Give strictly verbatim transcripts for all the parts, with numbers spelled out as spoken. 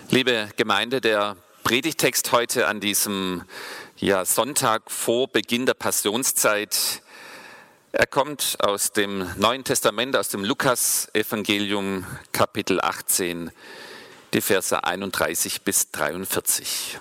Liebe Gemeinde, der Predigtext heute an diesem ja, Sonntag vor Beginn der Passionszeit, er kommt aus dem Neuen Testament, aus dem Lukas-Evangelium, Kapitel achtzehn, die Verse einunddreißig bis dreiundvierzig.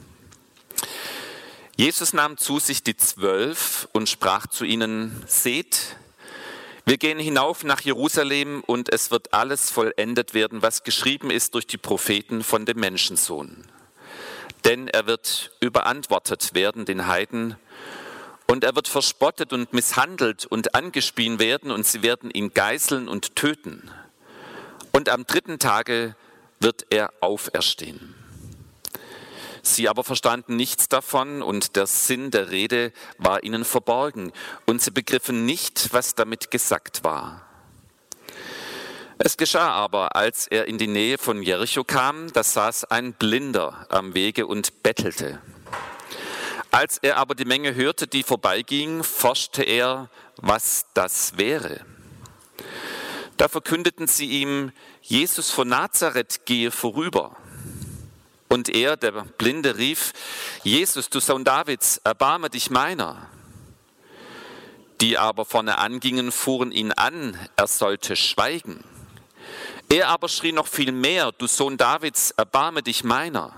Jesus nahm zu sich die Zwölf und sprach zu ihnen: Seht, wir gehen hinauf nach Jerusalem und es wird alles vollendet werden, was geschrieben ist durch die Propheten von dem Menschensohn. Denn er wird überantwortet werden den Heiden und er wird verspottet und misshandelt und angespien werden und sie werden ihn geißeln und töten. Und am dritten Tage wird er auferstehen. Sie aber verstanden nichts davon und der Sinn der Rede war ihnen verborgen und sie begriffen nicht, was damit gesagt war. Es geschah aber, als er in die Nähe von Jericho kam, da saß ein Blinder am Wege und bettelte. Als er aber die Menge hörte, die vorbeiging, forschte er, was das wäre. Da verkündeten sie ihm: Jesus von Nazareth gehe vorüber. Und er, der Blinde, rief: Jesus, du Sohn Davids, erbarme dich meiner. Die aber vorne angingen, fuhren ihn an, er sollte schweigen. Er aber schrie noch viel mehr: Du Sohn Davids, erbarme dich meiner.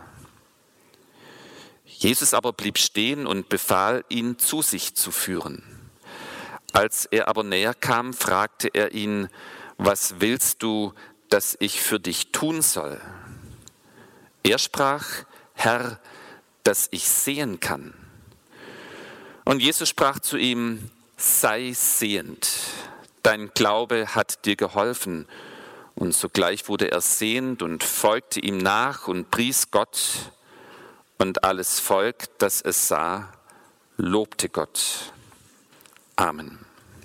Jesus aber blieb stehen und befahl, ihn zu sich zu führen. Als er aber näher kam, fragte er ihn: Was willst du, dass ich für dich tun soll? Er sprach: Herr, dass ich sehen kann. Und Jesus sprach zu ihm: Sei sehend, dein Glaube hat dir geholfen. Und sogleich wurde er sehend und folgte ihm nach und pries Gott. Und alles Volk, das es sah, lobte Gott. Amen.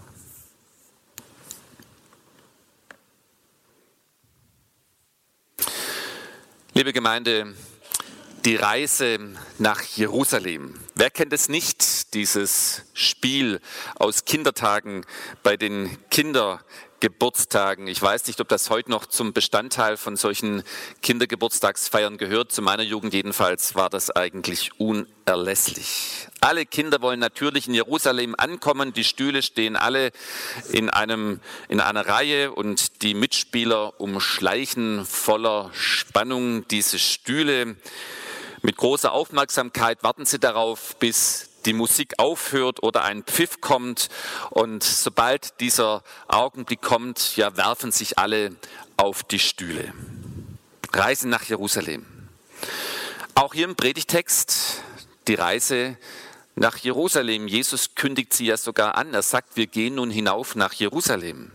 Liebe Gemeinde, die Reise nach Jerusalem. Wer kennt es nicht, dieses Spiel aus Kindertagen bei den Kindergeburtstagen? Ich weiß nicht, ob das heute noch zum Bestandteil von solchen Kindergeburtstagsfeiern gehört. Zu meiner Jugend jedenfalls war das eigentlich unerlässlich. Alle Kinder wollen natürlich in Jerusalem ankommen. Die Stühle stehen alle in, einem, in einer Reihe und die Mitspieler umschleichen voller Spannung diese Stühle. Mit großer Aufmerksamkeit warten sie darauf, bis die Musik aufhört oder ein Pfiff kommt. Und sobald dieser Augenblick kommt, ja, werfen sich alle auf die Stühle. Reisen nach Jerusalem. Auch hier im Predigtext die Reise nach Jerusalem. Jesus kündigt sie ja sogar an. Er sagt, wir gehen nun hinauf nach Jerusalem.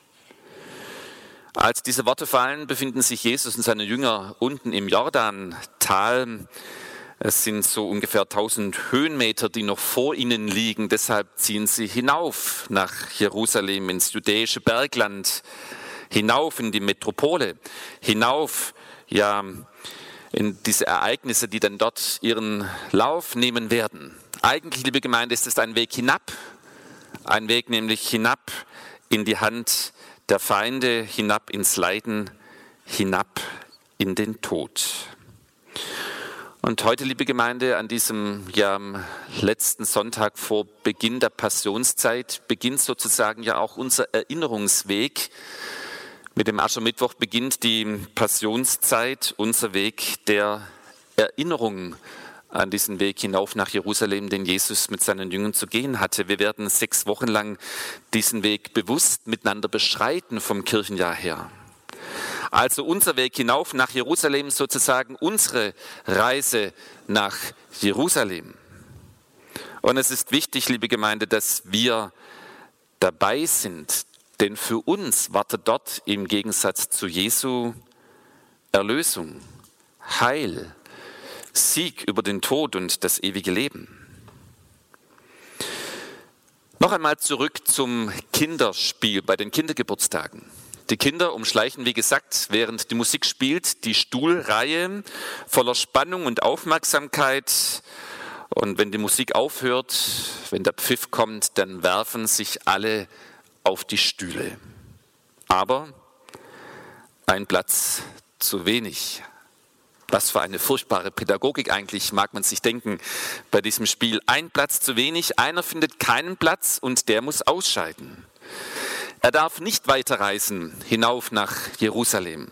Als diese Worte fallen, befinden sich Jesus und seine Jünger unten im Jordantal. Es sind so ungefähr tausend Höhenmeter, die noch vor ihnen liegen. Deshalb ziehen sie hinauf nach Jerusalem, ins judäische Bergland, hinauf in die Metropole, hinauf ja, in diese Ereignisse, die dann dort ihren Lauf nehmen werden. Eigentlich, liebe Gemeinde, ist es ein Weg hinab, ein Weg nämlich hinab in die Hand der Feinde, hinab ins Leiden, hinab in den Tod. Und heute, liebe Gemeinde, an diesem ja, letzten Sonntag vor Beginn der Passionszeit beginnt sozusagen ja auch unser Erinnerungsweg. Mit dem Aschermittwoch beginnt die Passionszeit, unser Weg der Erinnerung an diesen Weg hinauf nach Jerusalem, den Jesus mit seinen Jüngern zu gehen hatte. Wir werden sechs Wochen lang diesen Weg bewusst miteinander beschreiten vom Kirchenjahr her. Also unser Weg hinauf nach Jerusalem, sozusagen unsere Reise nach Jerusalem. Und es ist wichtig, liebe Gemeinde, dass wir dabei sind, denn für uns wartet dort im Gegensatz zu Jesu Erlösung, Heil, Sieg über den Tod und das ewige Leben. Noch einmal zurück zum Kinderspiel bei den Kindergeburtstagen. Die Kinder umschleichen, wie gesagt, während die Musik spielt, die Stuhlreihe voller Spannung und Aufmerksamkeit. Und wenn die Musik aufhört, wenn der Pfiff kommt, dann werfen sich alle auf die Stühle. Aber ein Platz zu wenig. Was für eine furchtbare Pädagogik eigentlich, mag man sich denken, bei diesem Spiel. Ein Platz zu wenig, einer findet keinen Platz und der muss ausscheiden. Er darf nicht weiterreisen hinauf nach Jerusalem.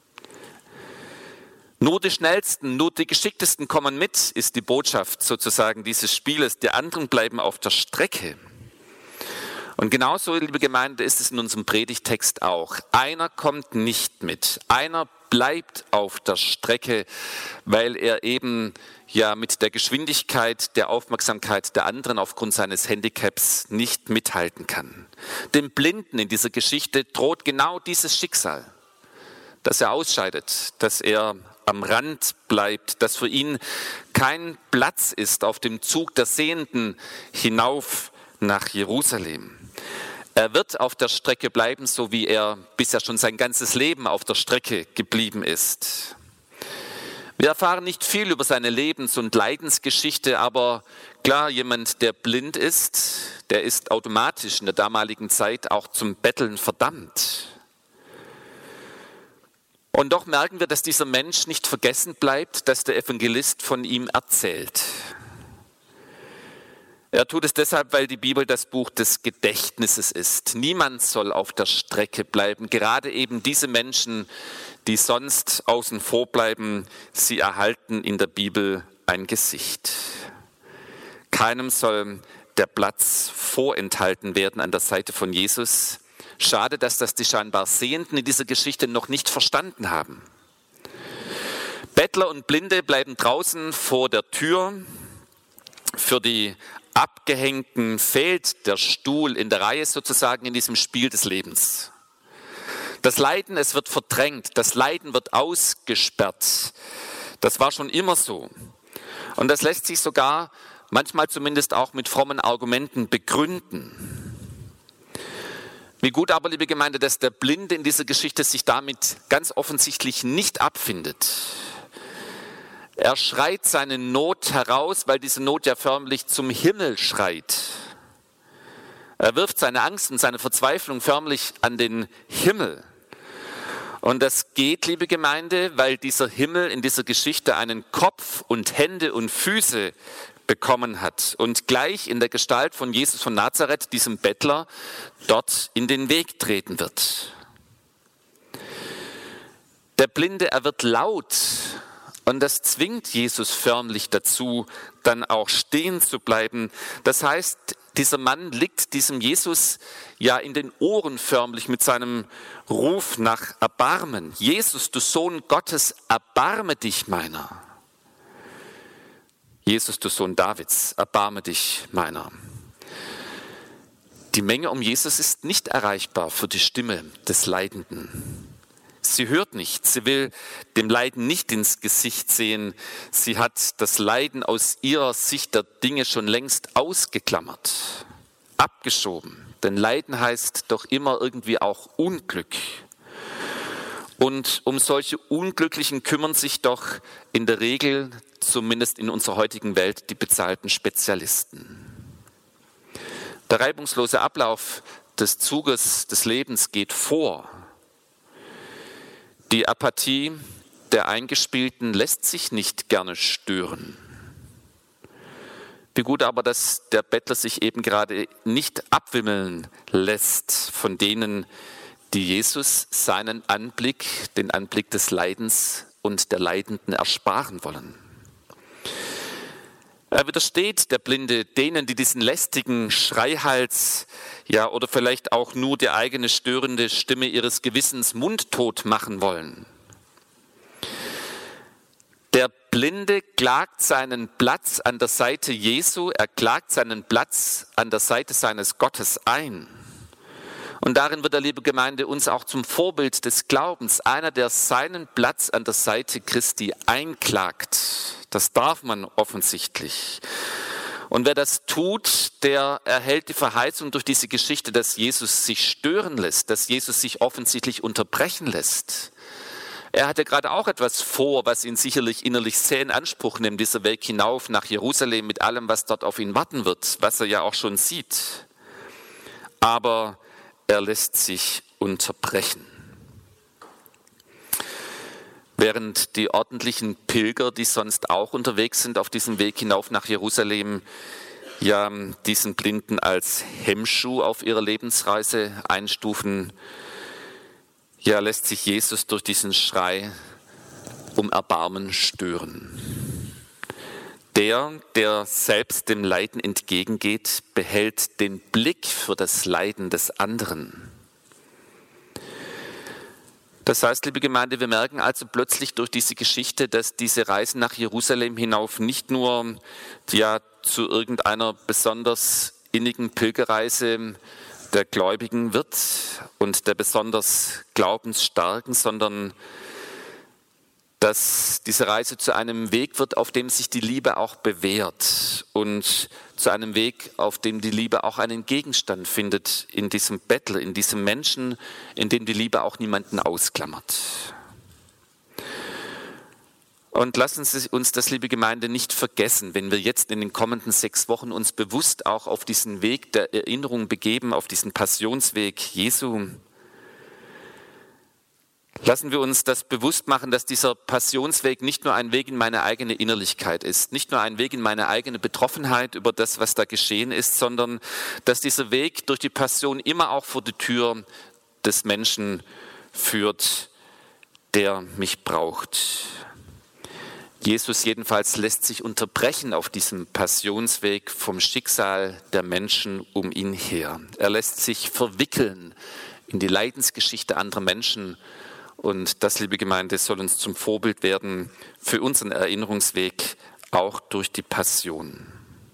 Nur die Schnellsten, nur die Geschicktesten kommen mit, ist die Botschaft sozusagen dieses Spieles. Die anderen bleiben auf der Strecke. Und genauso, liebe Gemeinde, ist es in unserem Predigtext auch. Einer kommt nicht mit. Einer bleibt auf der Strecke, weil er eben ja mit der Geschwindigkeit, der Aufmerksamkeit der anderen aufgrund seines Handicaps nicht mithalten kann. Dem Blinden in dieser Geschichte droht genau dieses Schicksal, dass er ausscheidet, dass er am Rand bleibt, dass für ihn kein Platz ist auf dem Zug der Sehenden hinauf nach Jerusalem. Er wird auf der Strecke bleiben, so wie er bisher schon sein ganzes Leben auf der Strecke geblieben ist. Wir erfahren nicht viel über seine Lebens- und Leidensgeschichte, aber klar, jemand, der blind ist, der ist automatisch in der damaligen Zeit auch zum Betteln verdammt. Und doch merken wir, dass dieser Mensch nicht vergessen bleibt, dass der Evangelist von ihm erzählt. Er tut es deshalb, weil die Bibel das Buch des Gedächtnisses ist. Niemand soll auf der Strecke bleiben. Gerade eben diese Menschen, die sonst außen vor bleiben, sie erhalten in der Bibel ein Gesicht. Keinem soll der Platz vorenthalten werden an der Seite von Jesus. Schade, dass das die scheinbar Sehenden in dieser Geschichte noch nicht verstanden haben. Bettler und Blinde bleiben draußen vor der Tür. Für die Abgehängten fehlt der Stuhl in der Reihe sozusagen in diesem Spiel des Lebens. Das Leiden, es wird verdrängt, das Leiden wird ausgesperrt. Das war schon immer so. Und das lässt sich sogar manchmal zumindest auch mit frommen Argumenten begründen. Wie gut aber, liebe Gemeinde, dass der Blinde in dieser Geschichte sich damit ganz offensichtlich nicht abfindet. Er schreit seine Not heraus, weil diese Not ja förmlich zum Himmel schreit. Er wirft seine Angst und seine Verzweiflung förmlich an den Himmel. Und das geht, liebe Gemeinde, weil dieser Himmel in dieser Geschichte einen Kopf und Hände und Füße bekommen hat und gleich in der Gestalt von Jesus von Nazareth, diesem Bettler, dort in den Weg treten wird. Der Blinde, er wird laut und das zwingt Jesus förmlich dazu, dann auch stehen zu bleiben. Das heißt, dieser Mann liegt diesem Jesus ja in den Ohren förmlich mit seinem Ruf nach Erbarmen. Jesus, du Sohn Gottes, erbarme dich meiner. Jesus, du Sohn Davids, erbarme dich meiner. Die Menge um Jesus ist nicht erreichbar für die Stimme des Leidenden. Sie hört nicht, sie will dem Leiden nicht ins Gesicht sehen. Sie hat das Leiden aus ihrer Sicht der Dinge schon längst ausgeklammert, abgeschoben. Denn Leiden heißt doch immer irgendwie auch Unglück. Und um solche Unglücklichen kümmern sich doch in der Regel, zumindest in unserer heutigen Welt, die bezahlten Spezialisten. Der reibungslose Ablauf des Zuges des Lebens geht vor. Die Apathie der Eingespielten lässt sich nicht gerne stören. Wie gut aber, dass der Bettler sich eben gerade nicht abwimmeln lässt von denen, die Jesus seinen Anblick, den Anblick des Leidens und der Leidenden ersparen wollen. Er widersteht, der Blinde, denen, die diesen lästigen Schreihals, ja, oder vielleicht auch nur die eigene störende Stimme ihres Gewissens mundtot machen wollen. Der Blinde klagt seinen Platz an der Seite Jesu, er klagt seinen Platz an der Seite seines Gottes ein. Und darin wird der liebe Gemeinde uns auch zum Vorbild des Glaubens, einer, der seinen Platz an der Seite Christi einklagt. Das darf man offensichtlich. Und wer das tut, der erhält die Verheißung durch diese Geschichte, dass Jesus sich stören lässt, dass Jesus sich offensichtlich unterbrechen lässt. Er hatte gerade auch etwas vor, was ihn sicherlich innerlich sehr in Anspruch nimmt, dieser Weg hinauf nach Jerusalem mit allem, was dort auf ihn warten wird, was er ja auch schon sieht. Aber er lässt sich unterbrechen. Während die ordentlichen Pilger, die sonst auch unterwegs sind auf diesem Weg hinauf nach Jerusalem, ja diesen Blinden als Hemmschuh auf ihrer Lebensreise einstufen, ja lässt sich Jesus durch diesen Schrei um Erbarmen stören. Der, der selbst dem Leiden entgegengeht, behält den Blick für das Leiden des anderen. Das heißt, liebe Gemeinde, wir merken also plötzlich durch diese Geschichte, dass diese Reise nach Jerusalem hinauf nicht nur ja, zu irgendeiner besonders innigen Pilgerreise der Gläubigen wird und der besonders Glaubensstarken, sondern dass diese Reise zu einem Weg wird, auf dem sich die Liebe auch bewährt und zu einem Weg, auf dem die Liebe auch einen Gegenstand findet in diesem Bettler, in diesem Menschen, in dem die Liebe auch niemanden ausklammert. Und lassen Sie uns das, liebe Gemeinde, nicht vergessen, wenn wir jetzt in den kommenden sechs Wochen uns bewusst auch auf diesen Weg der Erinnerung begeben, auf diesen Passionsweg Jesu. Lassen wir uns das bewusst machen, dass dieser Passionsweg nicht nur ein Weg in meine eigene Innerlichkeit ist, nicht nur ein Weg in meine eigene Betroffenheit über das, was da geschehen ist, sondern dass dieser Weg durch die Passion immer auch vor die Tür des Menschen führt, der mich braucht. Jesus jedenfalls lässt sich unterbrechen auf diesem Passionsweg vom Schicksal der Menschen um ihn her. Er lässt sich verwickeln in die Leidensgeschichte anderer Menschen. Und das, liebe Gemeinde, soll uns zum Vorbild werden für unseren Erinnerungsweg, auch durch die Passion.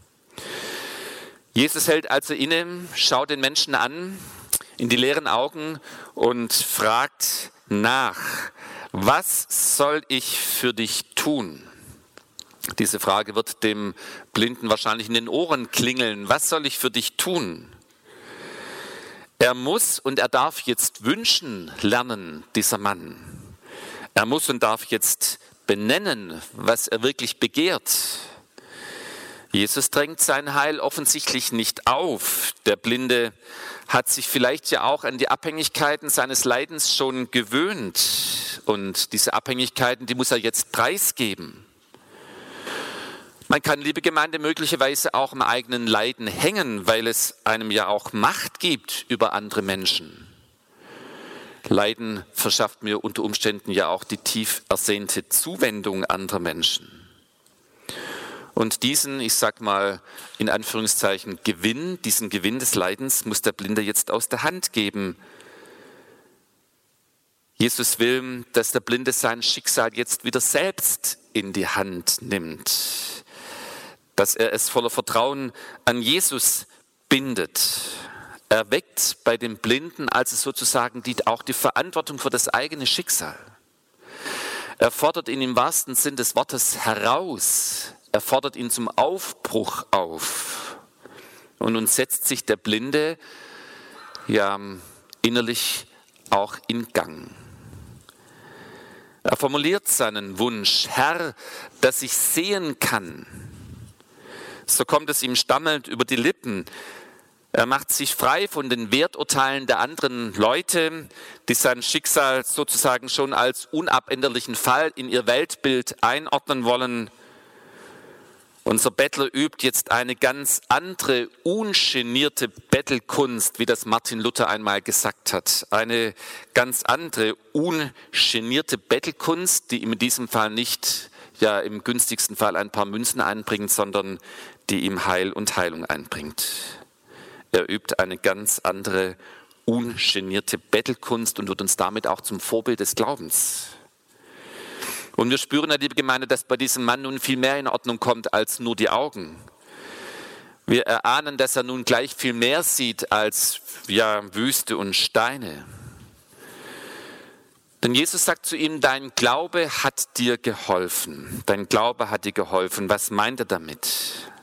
Jesus hält also inne, schaut den Menschen an, in die leeren Augen und fragt nach, was soll ich für dich tun? Diese Frage wird dem Blinden wahrscheinlich in den Ohren klingeln. Was soll ich für dich tun? Er muss und er darf jetzt wünschen lernen, dieser Mann. Er muss und darf jetzt benennen, was er wirklich begehrt. Jesus drängt sein Heil offensichtlich nicht auf. Der Blinde hat sich vielleicht ja auch an die Abhängigkeiten seines Leidens schon gewöhnt. Und diese Abhängigkeiten, die muss er jetzt preisgeben. Man kann, liebe Gemeinde, möglicherweise auch am eigenen Leiden hängen, weil es einem ja auch Macht gibt über andere Menschen. Leiden verschafft mir unter Umständen ja auch die tief ersehnte Zuwendung anderer Menschen. Und diesen, ich sag mal in Anführungszeichen, Gewinn, diesen Gewinn des Leidens muss der Blinde jetzt aus der Hand geben. Jesus will, dass der Blinde sein Schicksal jetzt wieder selbst in die Hand nimmt. Dass er es voller Vertrauen an Jesus bindet. Er weckt bei dem Blinden also sozusagen die, auch die Verantwortung für das eigene Schicksal. Er fordert ihn im wahrsten Sinn des Wortes heraus. Er fordert ihn zum Aufbruch auf. Und nun setzt sich der Blinde ja innerlich auch in Gang. Er formuliert seinen Wunsch, Herr, dass ich sehen kann. So kommt es ihm stammelnd über die Lippen. Er macht sich frei von den Werturteilen der anderen Leute, die sein Schicksal sozusagen schon als unabänderlichen Fall in ihr Weltbild einordnen wollen. Unser Bettler übt jetzt eine ganz andere, ungenierte Bettelkunst, wie das Martin Luther einmal gesagt hat. Eine ganz andere, ungenierte Bettelkunst, die ihm in diesem Fall nicht, ja im günstigsten Fall ein paar Münzen einbringt, sondern die ihm Heil und Heilung einbringt. Er übt eine ganz andere, ungenierte Bettelkunst und wird uns damit auch zum Vorbild des Glaubens. Und wir spüren, liebe Gemeinde, dass bei diesem Mann nun viel mehr in Ordnung kommt als nur die Augen. Wir erahnen, dass er nun gleich viel mehr sieht als ja, Wüste und Steine. Denn Jesus sagt zu ihm, dein Glaube hat dir geholfen. Dein Glaube hat dir geholfen. Was meint er damit?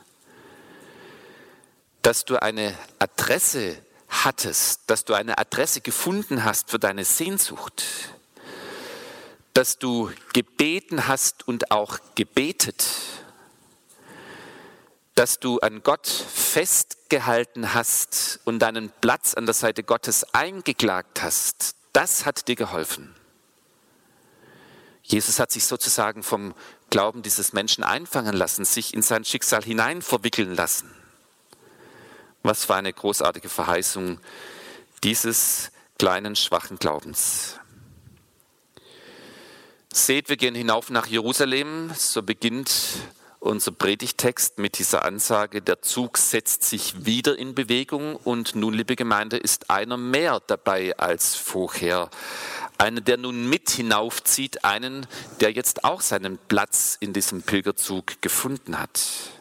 Dass du eine Adresse hattest, dass du eine Adresse gefunden hast für deine Sehnsucht. Dass du gebeten hast und auch gebetet. Dass du an Gott festgehalten hast und deinen Platz an der Seite Gottes eingeklagt hast. Das hat dir geholfen. Jesus hat sich sozusagen vom Glauben dieses Menschen einfangen lassen, sich in sein Schicksal hinein verwickeln lassen. Was für eine großartige Verheißung dieses kleinen, schwachen Glaubens. Seht, wir gehen hinauf nach Jerusalem, so beginnt unser Predigtext mit dieser Ansage, der Zug setzt sich wieder in Bewegung und nun, liebe Gemeinde, ist einer mehr dabei als vorher. Einer, der nun mit hinaufzieht, einen, der jetzt auch seinen Platz in diesem Pilgerzug gefunden hat.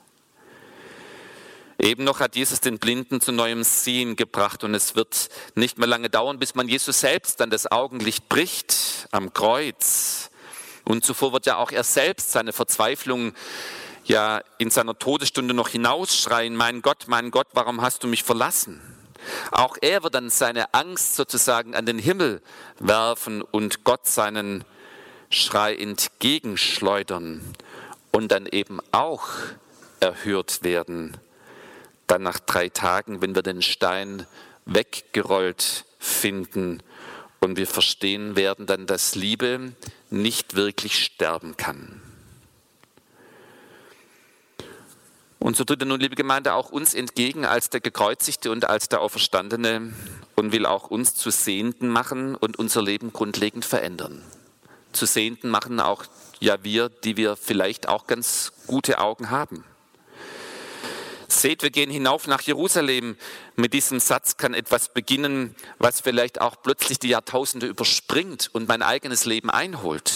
Eben noch hat Jesus den Blinden zu neuem Sehen gebracht und es wird nicht mehr lange dauern, bis man Jesus selbst dann das Augenlicht bricht am Kreuz. Und zuvor wird ja auch er selbst seine Verzweiflung ja in seiner Todesstunde noch hinausschreien, mein Gott, mein Gott, warum hast du mich verlassen? Auch er wird dann seine Angst sozusagen an den Himmel werfen und Gott seinen Schrei entgegenschleudern und dann eben auch erhört werden. Dann nach drei Tagen, wenn wir den Stein weggerollt finden und wir verstehen werden dann, dass Liebe nicht wirklich sterben kann. Und so tritt er nun, liebe Gemeinde, auch uns entgegen als der Gekreuzigte und als der Auferstandene und will auch uns zu Sehenden machen und unser Leben grundlegend verändern. Zu Sehenden machen auch ja wir, die wir vielleicht auch ganz gute Augen haben. Seht, wir gehen hinauf nach Jerusalem. Mit diesem Satz kann etwas beginnen, was vielleicht auch plötzlich die Jahrtausende überspringt und mein eigenes Leben einholt.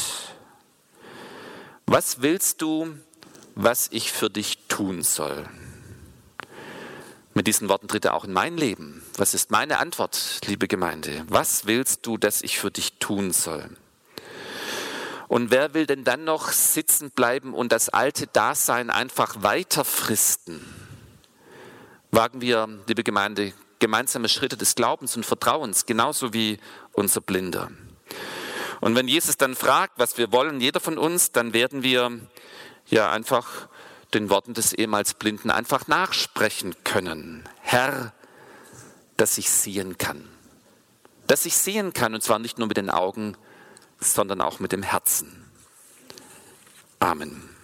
Was willst du, was ich für dich tun soll? Mit diesen Worten tritt er auch in mein Leben. Was ist meine Antwort, liebe Gemeinde? Was willst du, dass ich für dich tun soll? Und wer will denn dann noch sitzen bleiben und das alte Dasein einfach weiter fristen? Wagen wir, liebe Gemeinde, gemeinsame Schritte des Glaubens und Vertrauens, genauso wie unser Blinder. Und wenn Jesus dann fragt, was wir wollen, jeder von uns, dann werden wir ja einfach den Worten des ehemals Blinden einfach nachsprechen können. Herr, dass ich sehen kann. Dass ich sehen kann, und zwar nicht nur mit den Augen, sondern auch mit dem Herzen. Amen.